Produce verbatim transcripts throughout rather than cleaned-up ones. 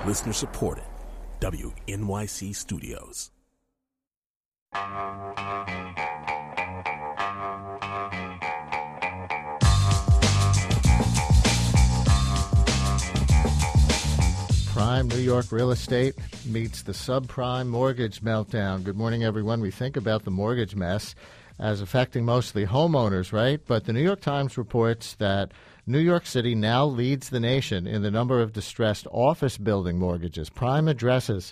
Listener supported. W N Y C Studios. Prime New York real estate meets the subprime mortgage meltdown. Good morning, everyone. We think about the mortgage mess as affecting mostly homeowners, right? But the New York Times reports that New York City now leads the nation in the number of distressed office building mortgages. Prime addresses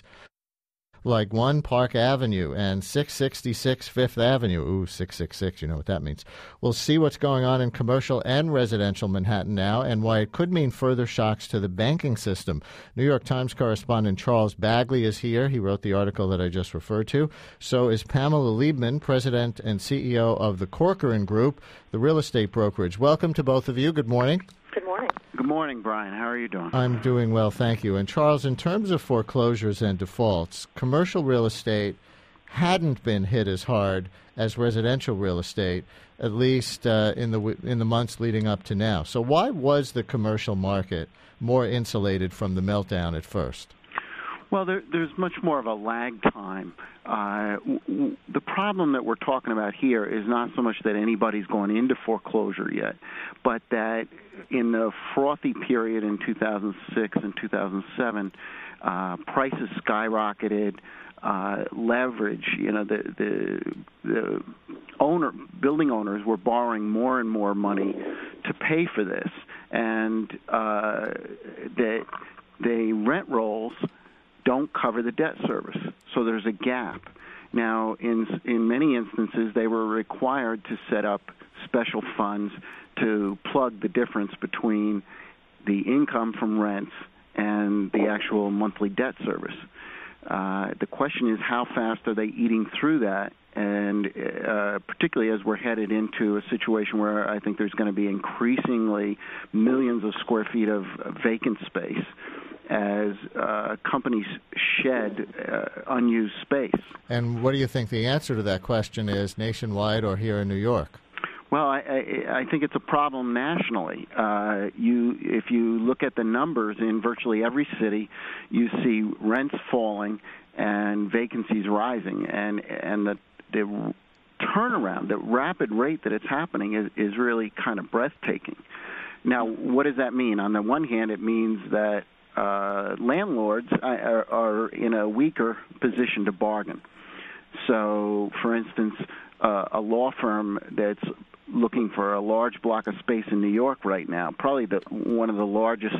like One Park Avenue and six sixty-six Fifth Avenue. Ooh, six six six, you know what that means. We'll see what's going on in commercial and residential Manhattan now and why it could mean further shocks to the banking system. New York Times correspondent Charles Bagley is here. He wrote the article that I just referred to. So is Pamela Liebman, president and C E O of the Corcoran Group, the real estate brokerage. Welcome to both of you. Good morning. Good morning. Good morning, Brian. How are you doing? I'm doing well, thank you. And Charles, in terms of foreclosures and defaults, commercial real estate hadn't been hit as hard as residential real estate, at least uh, in the in the months leading up to now. So why was the commercial market more insulated from the meltdown at first? Well, there, there's much more of a lag time. Uh, w- w- the problem that we're talking about here is not so much that anybody's going into foreclosure yet, but that in the frothy period in two thousand six and two thousand seven, uh, prices skyrocketed, uh, leverage, you know, the, the, the owner, building owners were borrowing more and more money to pay for this, and uh, the, the rent rolls don't cover the debt service, so there's a gap. Now, in in many instances, they were required to set up special funds to plug the difference between the income from rents and the actual monthly debt service. Uh, the question is, how fast are they eating through that? And uh, particularly as we're headed into a situation where I think there's going to be increasingly millions of square feet of vacant space as uh, companies shed uh, unused space. And what do you think the answer to that question is, nationwide or here in New York? Well, I, I, I think it's a problem nationally. Uh, you, if you look at the numbers in virtually every city, you see rents falling and vacancies rising, and and the, the turnaround, the rapid rate that it's happening is, is really kind of breathtaking. Now, what does that mean? On the one hand, it means that Uh, landlords are, are in a weaker position to bargain. So, for instance, uh, a law firm that's looking for a large block of space in New York right now, probably the, one of the largest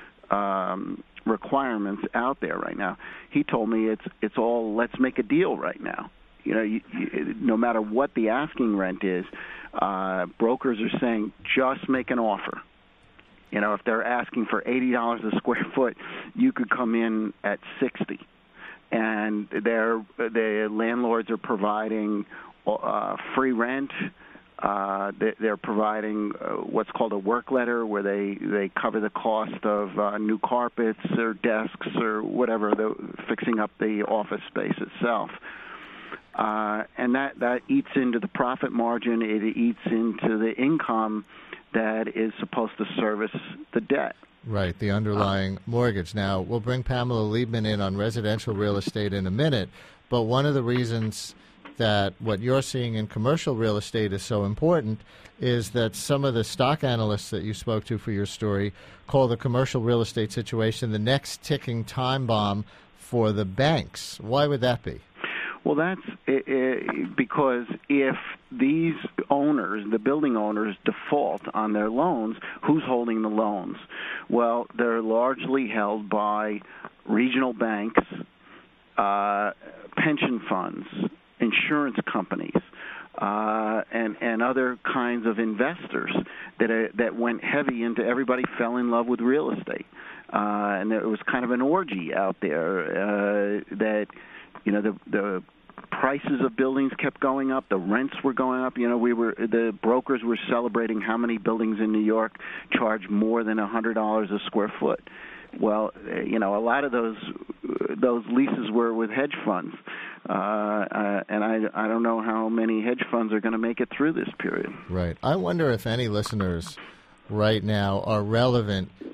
um, requirements out there right now, he told me it's it's all let's make a deal right now. You know, you, you, no matter what the asking rent is, uh, brokers are saying just make an offer. You know, if they're asking for eighty dollars a square foot, you could come in at sixty. And they're, the landlords are providing uh, free rent. Uh, they're providing uh, what's called a work letter, where they, they cover the cost of uh, new carpets or desks or whatever, the, fixing up the office space itself. Uh, and that, that eats into the profit margin. It eats into the income that is supposed to service the debt. Right, the underlying uh, mortgage. Now, we'll bring Pamela Liebman in on residential real estate in a minute, but one of the reasons that what you're seeing in commercial real estate is so important is that some of the stock analysts that you spoke to for your story call the commercial real estate situation the next ticking time bomb for the banks. Why would that be? Well, that's it, it, because if these owners, the building owners, default on their loans, who's holding the loans? Well, they're largely held by regional banks, uh, pension funds, insurance companies, uh, and and other kinds of investors that are, that went heavy into. Everybody fell in love with real estate, uh, and there was kind of an orgy out there uh, that. You know, the the prices of buildings kept going up. The rents were going up. You know, we were the brokers were celebrating how many buildings in New York charge more than a hundred dollars a square foot. Well, you know, a lot of those those leases were with hedge funds, uh, uh, and I I don't know how many hedge funds are going to make it through this period. Right. I wonder if any listeners right now are relevant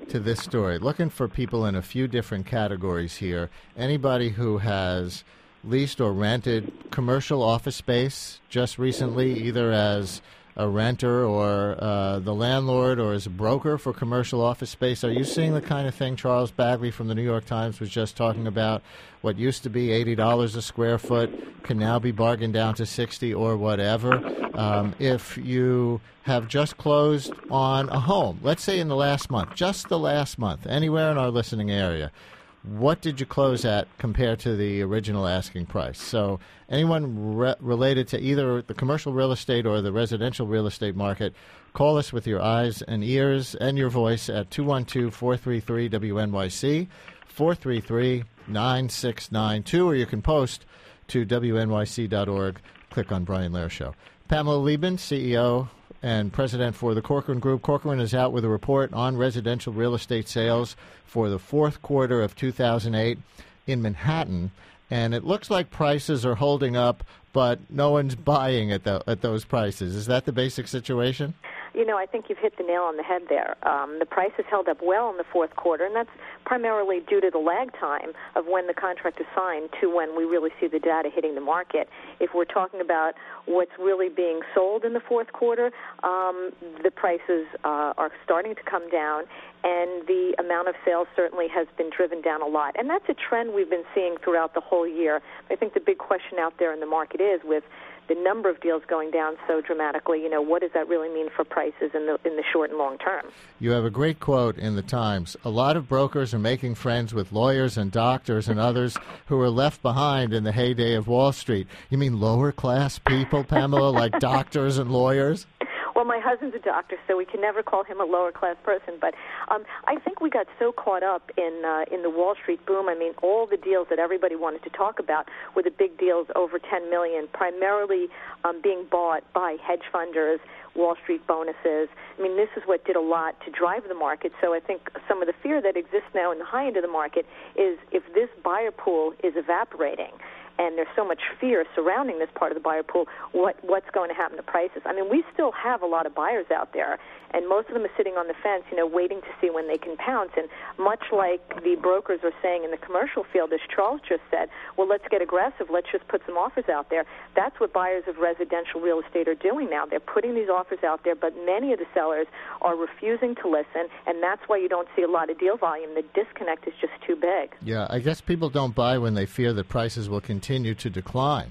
to this story. Looking for people in a few different categories here. Anybody who has leased or rented commercial office space just recently, either as a renter or uh, the landlord or as a broker for commercial office space. Are you seeing the kind of thing Charles Bagley from the New York Times was just talking about? What used to be eighty dollars a square foot can now be bargained down to sixty dollars or whatever. Um, if you have just closed on a home, let's say in the last month, just the last month, anywhere in our listening area, what did you close at compared to the original asking price? So anyone re- related to either the commercial real estate or the residential real estate market, call us with your eyes and ears and your voice at two one two, four three three, W N Y C, four three three, nine six nine two, or you can post to W N Y C dot org. Click on Brian Lehrer Show. Pamela Liebman, C E O and president for the Corcoran Group. Corcoran is out with a report on residential real estate sales for the fourth quarter of two thousand eight in Manhattan, and it looks like prices are holding up, but no one's buying at the, at those prices. Is that the basic situation? You know, I think you've hit the nail on the head there. Um, the prices held up well in the fourth quarter, and that's primarily due to the lag time of when the contract is signed to when we really see the data hitting the market. If we're talking about what's really being sold in the fourth quarter, um, the prices uh, are starting to come down, and the amount of sales certainly has been driven down a lot. And that's a trend we've been seeing throughout the whole year. I think the big question out there in the market is, with the number of deals going down so dramatically, you know, what does that really mean for prices in the in the short and long term? You have a great quote in the Times. A lot of brokers are making friends with lawyers and doctors and others who were left behind in the heyday of Wall Street. You mean lower class people, Pamela, like doctors and lawyers? Well, my husband's a doctor, so we can never call him a lower-class person. But um, I think we got so caught up in uh, in the Wall Street boom. I mean, all the deals that everybody wanted to talk about were the big deals over ten million dollars, primarily um, being bought by hedge funders, Wall Street bonuses. I mean, this is what did a lot to drive the market. So I think some of the fear that exists now in the high end of the market is if this buyer pool is evaporating, and there's so much fear surrounding this part of the buyer pool, what what's going to happen to prices? I mean, we still have a lot of buyers out there, and most of them are sitting on the fence, you know, waiting to see when they can pounce. And much like the brokers are saying in the commercial field, as Charles just said, well, let's get aggressive, let's just put some offers out there. That's what buyers of residential real estate are doing now. They're putting these offers out there, but many of the sellers are refusing to listen, and that's why you don't see a lot of deal volume. The disconnect is just too big. Yeah, I guess people don't buy when they fear that prices will continue continue to decline.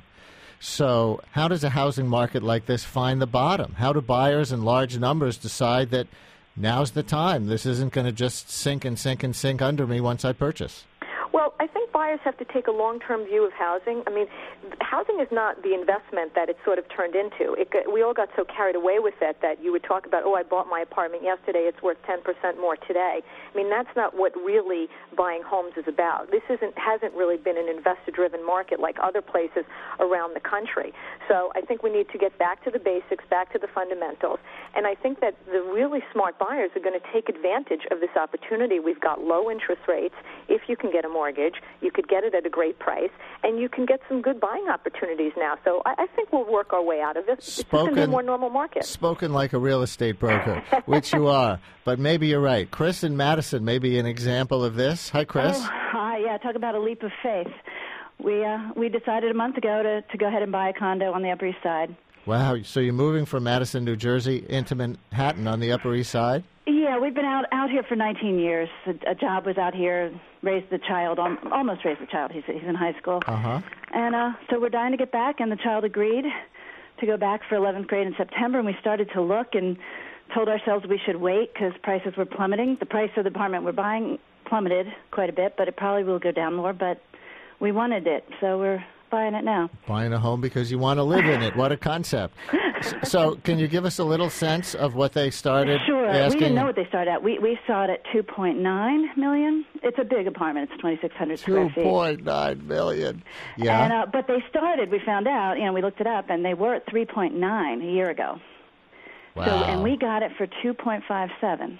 So how does a housing market like this find the bottom? How do buyers in large numbers decide that now's the time? This isn't going to just sink and sink and sink under me once I purchase. Well, I think buyers have to take a long-term view of housing. I mean, housing is not the investment that it's sort of turned into. It, we all got so carried away with it that you would talk about, oh, I bought my apartment yesterday, it's worth ten percent more today. I mean, that's not what really buying homes is about. This isn't hasn't really been an investor-driven market like other places around the country. So I think we need to get back to the basics, back to the fundamentals. And I think that the really smart buyers are going to take advantage of this opportunity. We've got low interest rates. If you can get a mortgage, you could get it at a great price, and you can get some good buying opportunities now. So I, I think we'll work our way out of it. It's going to be a more normal market. Spoken like a real estate broker, which you are. But maybe you're right. Chris in Madison may be an example of this. Hi, Chris. Oh, hi. Yeah, talk about a leap of faith. We uh, we decided a month ago to, to go ahead and buy a condo on the Upper East Side. Wow. So you're moving from Madison, New Jersey into Manhattan on the Upper East Side? Yeah, we've been out, out here for nineteen years. A, a job was out here, raised the child, almost raised the child. He's, he's in high school. Uh-huh. And uh, so we're dying to get back, and the child agreed to go back for eleventh grade in September, and we started to look and told ourselves we should wait because prices were plummeting. The price of the apartment we're buying plummeted quite a bit, but it probably will go down more, but we wanted it, so we're buying it now. Buying a home because you want to live in it. What a concept. So can you give us a little sense of what they started sure. asking? We didn't know what they started at. We we saw it at two point nine million dollars. It's a big apartment. It's twenty-six hundred square feet. two point nine million dollars. Yeah. And, uh, but they started, we found out, you know, we looked it up, and they were at three point nine a year ago. Wow. So, and we got it for two point five seven.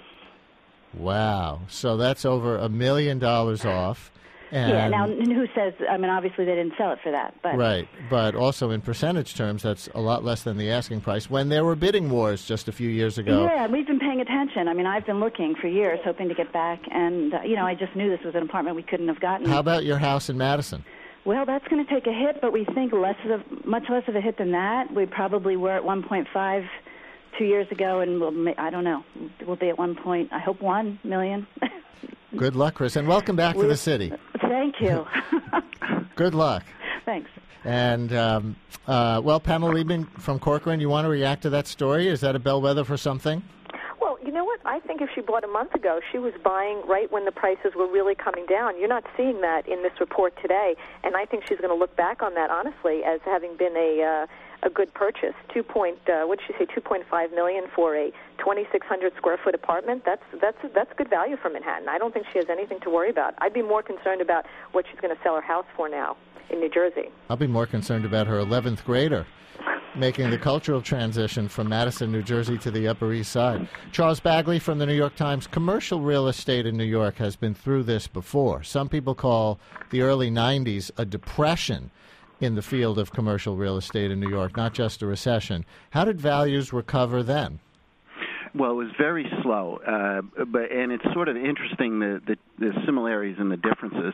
Wow. So that's over a million dollars off. And yeah, now who says, I mean, obviously they didn't sell it for that. But right, but also in percentage terms, that's a lot less than the asking price when there were bidding wars just a few years ago. Yeah, we've been paying paying attention. I mean, I've been looking for years, hoping to get back, and uh, you know, I just knew this was an apartment we couldn't have gotten. How about your house in Madison? Well, that's going to take a hit, but we think less of, much less of a hit than that. We probably were at one point five two years ago, and we'll, I don't know, we'll be at one point, I hope one million. Good luck, Chris, and welcome back we, to the city. Thank you. Good luck. Thanks. And, um, uh, well, Pamela Liebman from Corcoran, you want to react to that story? Is that a bellwether for something? Well, you know what? I think if she bought a month ago, she was buying right when the prices were really coming down. You're not seeing that in this report today, and I think she's going to look back on that, honestly, as having been a uh, a good purchase. Two point, uh, what did she say? Two point five million for a twenty-six hundred square foot apartment. That's that's that's good value for Manhattan. I don't think she has anything to worry about. I'd be more concerned about what she's going to sell her house for now in New Jersey. I'll be more concerned about her eleventh grader making the cultural transition from Madison, New Jersey to the Upper East Side. Charles Bagley from the New York Times. Commercial real estate in New York has been through this before. Some people call the early nineties a depression in the field of commercial real estate in New York, not just a recession. How did values recover then? Well, it was very slow, uh, but and it's sort of interesting the, the, the similarities and the differences.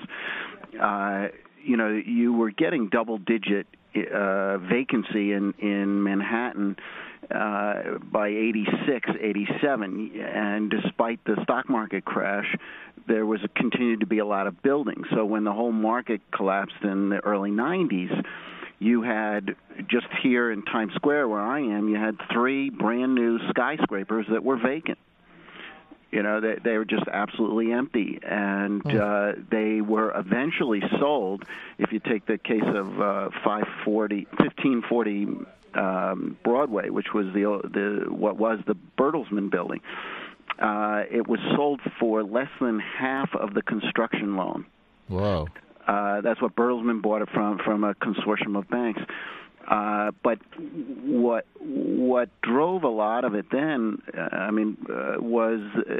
Uh, you know, you were getting double-digit uh, vacancy in, in Manhattan uh, by eighty-six, eighty-seven, and despite the stock market crash, there was a, continued to be a lot of building. So when the whole market collapsed in the early nineties, you had, just here in Times Square where I am, you had three brand new skyscrapers that were vacant. You know, they, they were just absolutely empty, and uh, they were eventually sold. If you take the case of uh, five forty, fifteen forty um, Broadway, which was the the what was the Bertelsmann building, uh, it was sold for less than half of the construction loan. Whoa! Uh, that's what Bertelsmann bought it from from a consortium of banks. Uh, but what what drove a lot of it then, uh, I mean, uh, was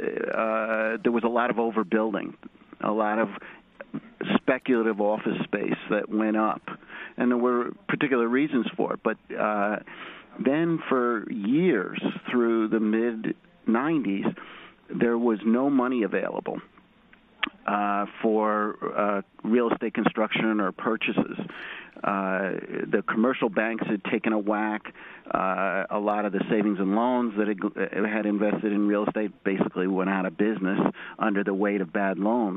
uh, there was a lot of overbuilding, a lot of speculative office space that went up, and there were particular reasons for it. But uh, then for years, through the mid nineties, there was no money available uh, for uh, real estate construction or purchases. Uh, the commercial banks had taken a whack. Uh, a lot of the savings and loans that had, had invested in real estate basically went out of business under the weight of bad loans.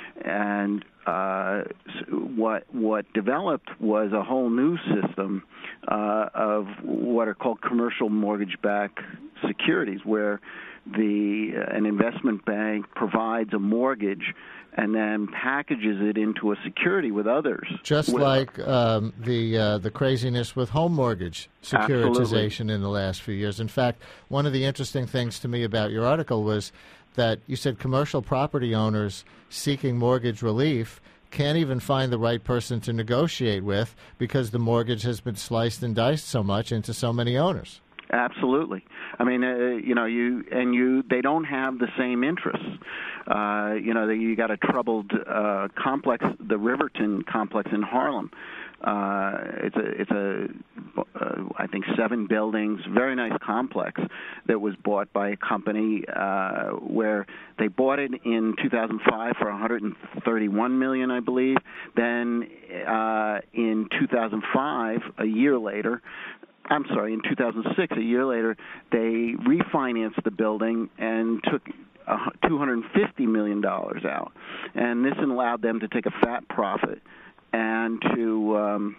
And uh, what what developed was a whole new system uh, of what are called commercial mortgage-backed securities, where the uh, an investment bank provides a mortgage and then packages it into a security with others. Just with, like um, the uh, the craziness with home mortgage securitization absolutely. in the last few years. In fact, one of the interesting things to me about your article was that you said commercial property owners seeking mortgage relief can't even find the right person to negotiate with because the mortgage has been sliced and diced so much into so many owners. Absolutely. I mean, uh, you know, you and you, they don't have the same interests. Uh, you know, you got a troubled uh, complex, the Riverton complex in Harlem. Uh, it's a, it's a, uh, I think seven buildings, very nice complex that was bought by a company uh, where they bought it in two thousand five for one hundred thirty-one million dollars, I believe. Then uh, in two thousand five, a year later, I'm sorry, in two thousand six, a year later, they refinanced the building and took uh, two hundred fifty million dollars out. And this allowed them to take a fat profit and to um,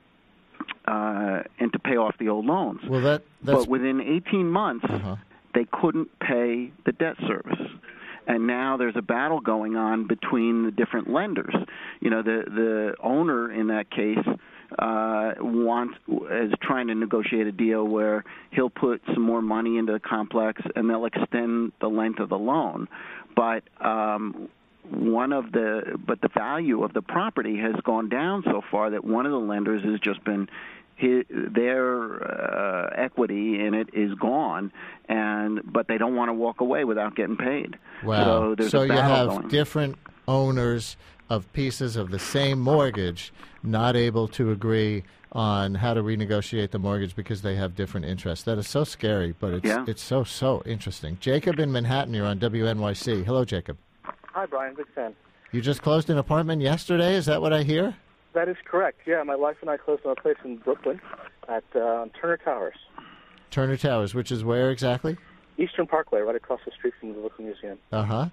uh, and to pay off the old loans. Well, that that's... But within eighteen months, uh-huh. they couldn't pay the debt service. And now there's a battle going on between the different lenders. You know, the the owner in that case uh, wants is trying to negotiate a deal where he'll put some more money into the complex and they'll extend the length of the loan. But um, one of the but the value of the property has gone down so far that one of the lenders has just been his, their uh, equity in it is gone, and but they don't want to walk away without getting paid. Wow! So, there's so a you battle have going. different owners of pieces of the same mortgage not able to agree on how to renegotiate the mortgage because they have different interests. That is so scary, but it's yeah. it's so, so interesting. Jacob in Manhattan, you're on W N Y C. Hello, Jacob. Hi, Brian. Big fan. You just closed an apartment yesterday? Is that what I hear? That is correct. Yeah, my wife and I closed on a place in Brooklyn at uh, Turner Towers. Turner Towers, which is where exactly? Eastern Parkway, right across the street from the Brooklyn Museum. Uh-huh.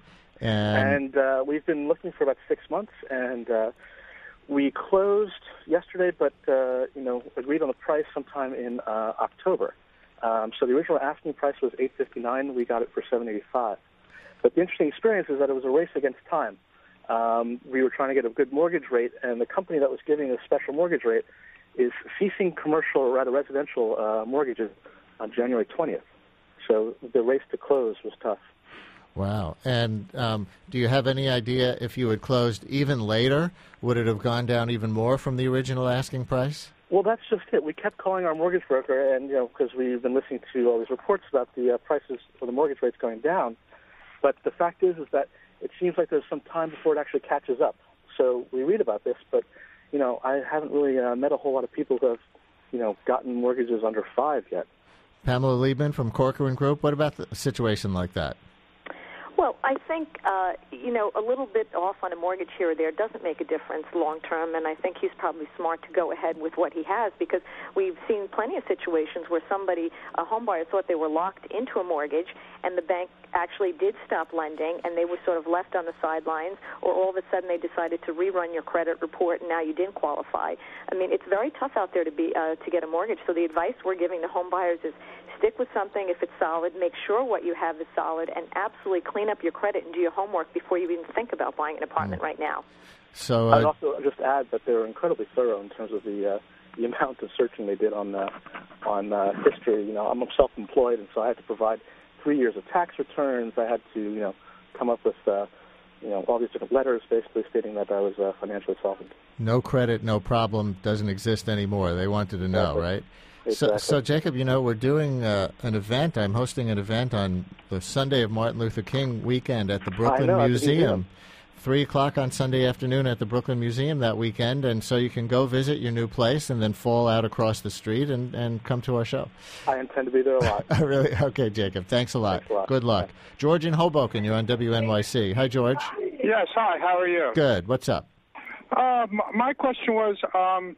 And, And uh, we've been looking for about six months, and uh, we closed yesterday, but uh, you know, agreed on the price sometime in uh, October. Um, so the original asking price was eight fifty-nine. We got it for seven eighty-five. But the interesting experience is that it was a race against time. Um, we were trying to get a good mortgage rate, and the company that was giving a special mortgage rate is ceasing commercial, or rather residential uh, mortgages on January twentieth. So the race to close was tough. wow. And um, do you have any idea if you had closed even later, would it have gone down even more from the original asking price? Well, that's just it. We kept calling our mortgage broker, and you know, because we've been listening to all these reports about the uh, prices or the mortgage rates going down. But the fact is, is that it seems like there's some time before it actually catches up. So we read about this, but you know, I haven't really uh, met a whole lot of people who have, you know, gotten mortgages under five yet. Pamela Liebman from Corcoran Group, what about a situation like that? Well, I think, uh, you know, a little bit off on a mortgage here or there doesn't make a difference long term, and I think he's probably smart to go ahead with what he has, because we've seen plenty of situations where somebody, a home buyer, thought they were locked into a mortgage, and the bank actually did stop lending, and they were sort of left on the sidelines, or all of a sudden they decided to rerun your credit report, and now you didn't qualify. I mean, it's very tough out there to be uh, to get a mortgage, so the advice we're giving the home buyers is stick with something if it's solid, make sure what you have is solid, and absolutely clean up your credit and do your homework before you even think about buying an apartment mm. right now. So uh, I'd also just add that they were incredibly thorough in terms of the uh, the amount of searching they did on uh, on uh, history. You know, I'm self-employed, and so I had to provide three years of tax returns. I had to, you know, come up with, uh, you know, all these different letters basically stating that I was uh, financially solvent. No credit, no problem doesn't exist anymore. They wanted to know, exactly. right? Exactly. So, so, Jacob, you know, we're doing uh, an event. I'm hosting an event on the Sunday of Martin Luther King weekend at the Brooklyn I know, Museum. Three o'clock on Sunday afternoon at the Brooklyn Museum that weekend, and so you can go visit your new place and then fall out across the street and, and come to our show. I intend to be there a lot. Really? Okay, Jacob. Thanks a lot. Thanks a lot. Good luck. Yeah. George in Hoboken, you're on W N Y C. Hi, George. Yes, hi. How are you? Good. What's up? Uh, m- my question was, um,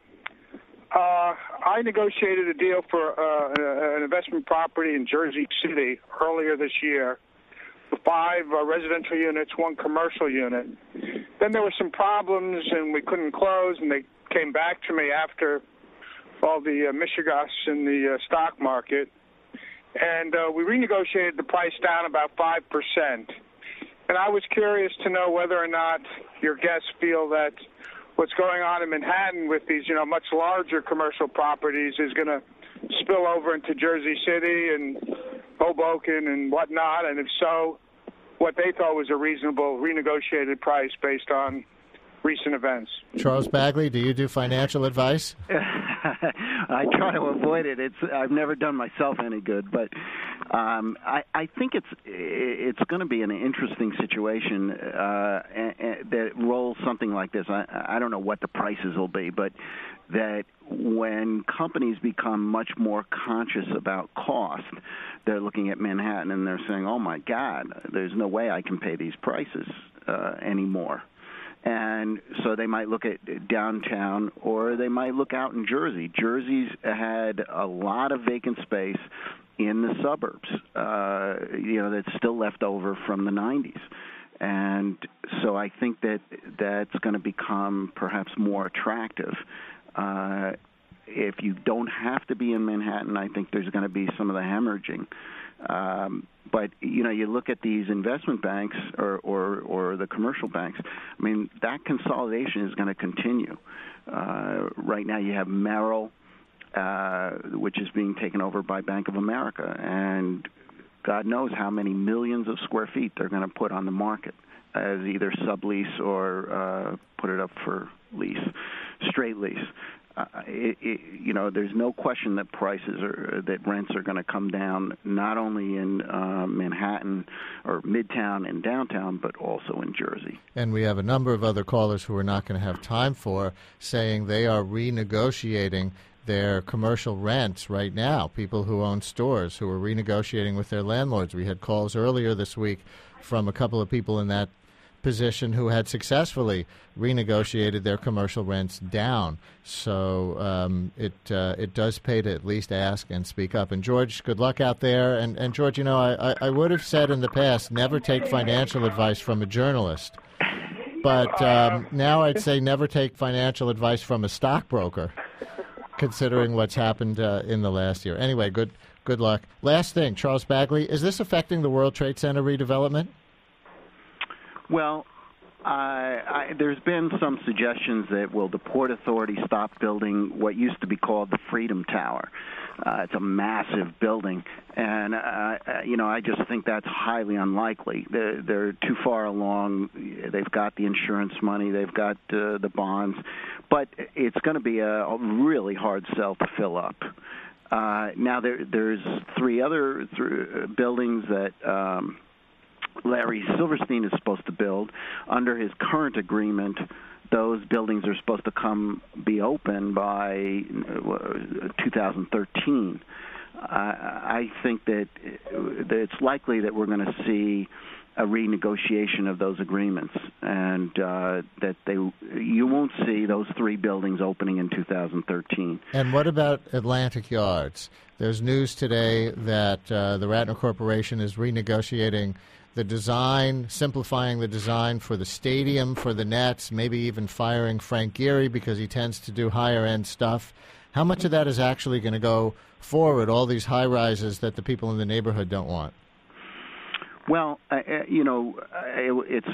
uh, I negotiated a deal for uh, an investment property in Jersey City earlier this year. Five uh, residential units, one commercial unit. Then there were some problems, and we couldn't close, and they came back to me after all the uh, mishigas in the uh, stock market, and uh, we renegotiated the price down about five percent. And I was curious to know whether or not your guests feel that what's going on in Manhattan with these, you know, much larger commercial properties is going to spill over into Jersey City and Hoboken and whatnot, and if so, what they thought was a reasonable renegotiated price based on recent events. Charles Bagley, do you do financial advice? I try to avoid it. It's I've never done myself any good, but um, I, I think it's it's going to be an interesting situation uh, that rolls something like this. I, I don't know what the prices will be, but that when companies become much more conscious about cost, they're looking at Manhattan and they're saying, "Oh my God, there's no way I can pay these prices uh, anymore." And so they might look at downtown, or they might look out in Jersey. Jersey's had a lot of vacant space in the suburbs, uh, you know, that's still left over from the nineties. And so I think that that's going to become perhaps more attractive. Uh, if you don't have to be in Manhattan, I think there's going to be some of the hemorrhaging. Um, but, you know, you look at these investment banks or, or, or the commercial banks, I mean, that consolidation is going to continue. Uh, right now you have Merrill, uh, which is being taken over by Bank of America, and God knows how many millions of square feet they're going to put on the market as either sublease or uh, put it up for lease, straight lease. uh, it, it, you know, there's no question that prices are that rents are going to come down, not only in uh, Manhattan or Midtown and downtown, but also in Jersey. And we have a number of other callers who we're not going to have time for, saying they are renegotiating their commercial rents right now. People who own stores who are renegotiating with their landlords. We had calls earlier this week from a couple of people in that position who had successfully renegotiated their commercial rents down. So um, it uh, it does pay to at least ask and speak up. And George, good luck out there. And, and George, you know, I, I would have said in the past, never take financial advice from a journalist. But um, now I'd say never take financial advice from a stockbroker, considering what's happened uh, in the last year. Anyway, good good luck. Last thing, Charles Bagley, is this affecting the World Trade Center redevelopment? Well, uh, I, there's been some suggestions that will the Port Authority stop building what used to be called the Freedom Tower. Uh, it's a massive building, and uh, you know I just think that's highly unlikely. They're, they're too far along. They've got the insurance money. They've got uh, the bonds, but it's going to be a, a really hard sell to fill up. Uh, now there, there's three other th- buildings that. Um, Larry Silverstein is supposed to build. Under his current agreement, those buildings are supposed to come be open by two thousand thirteen. Uh, I think that it's likely that we're going to see a renegotiation of those agreements, and uh, that they you won't see those three buildings opening in two thousand thirteen. And what about Atlantic Yards? There's news today that uh, the Ratner Corporation is renegotiating the design, simplifying the design for the stadium, for the Nets, maybe even firing Frank Gehry because he tends to do higher-end stuff. How much of that is actually going to go forward, all these high-rises that the people in the neighborhood don't want? Well, uh, you know, it's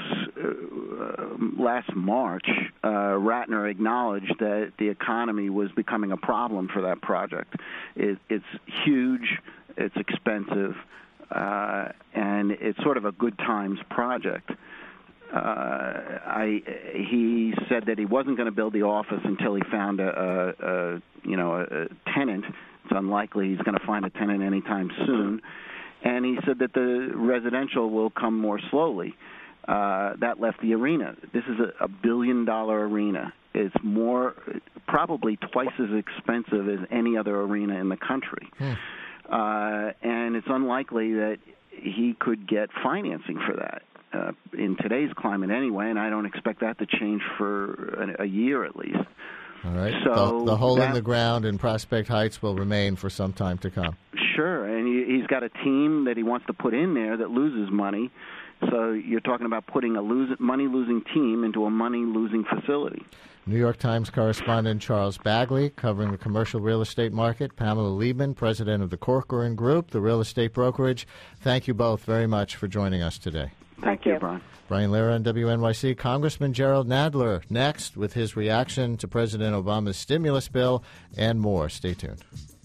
uh, last March, uh, Ratner acknowledged that the economy was becoming a problem for that project. It, it's huge, it's expensive, uh, and it's sort of a good times project. Uh, I he said that he wasn't going to build the office until he found a, a, a you know a, a tenant. It's unlikely he's going to find a tenant anytime soon. And he said that the residential will come more slowly. Uh, that left the arena. This is a, a billion-dollar arena. It's more, probably twice as expensive as any other arena in the country. Hmm. Uh, and it's unlikely that he could get financing for that uh, in today's climate anyway, and I don't expect that to change for a, a year at least. All right. So the, the hole that, in the ground in Prospect Heights will remain for some time to come. Sure, and he, he's got a team that he wants to put in there that loses money. So you're talking about putting a lose, money-losing team into a money-losing facility. New York Times correspondent Charles Bagley covering the commercial real estate market. Pamela Liebman, president of the Corcoran Group, the real estate brokerage. Thank you both very much for joining us today. Thank, Thank you, you, Brian. Brian Lehrer on W N Y C. Congressman Gerald Nadler next with his reaction to President Obama's stimulus bill and more. Stay tuned.